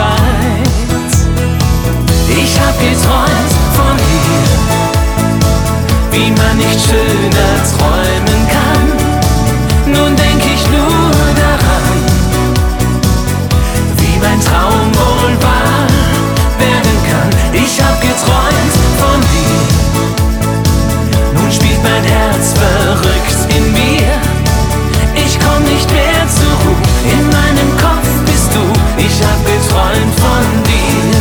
weit. Ich hab geträumt von dir, wie man nicht schöner träumen kann. Nun denk ich nur daran, wie mein Traum wohl wahr werden kann. Ich hab geträumt von dir, nun spielt mein Herz verrückt in mir. Ich komm nicht mehr zur Ruhe, in meinem Kopf bist du. Ich hab geträumt von dir.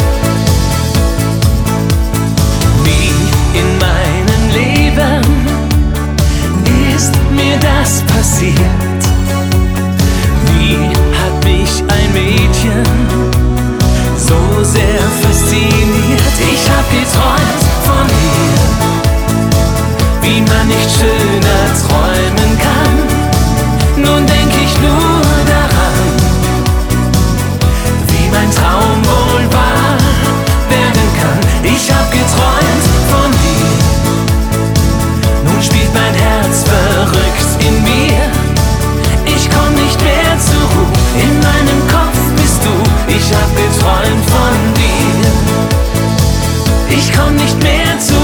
Wie in meinem Leben ist mir das passiert? Wie hat mich ein Mädchen so sehr fasziniert? Ich hab geträumt von dir, wie man nicht schöner träumen kann. Nun denk ich nur daran, wie mein Traum wohl wahr werden kann. Ich hab geträumt von dir, nun spielt mein Herz verrückt in mir. Ich komm nicht mehr zur Ruhe, in meinem Kopf bist du. Ich hab geträumt von dir, ich komm nicht mehr zur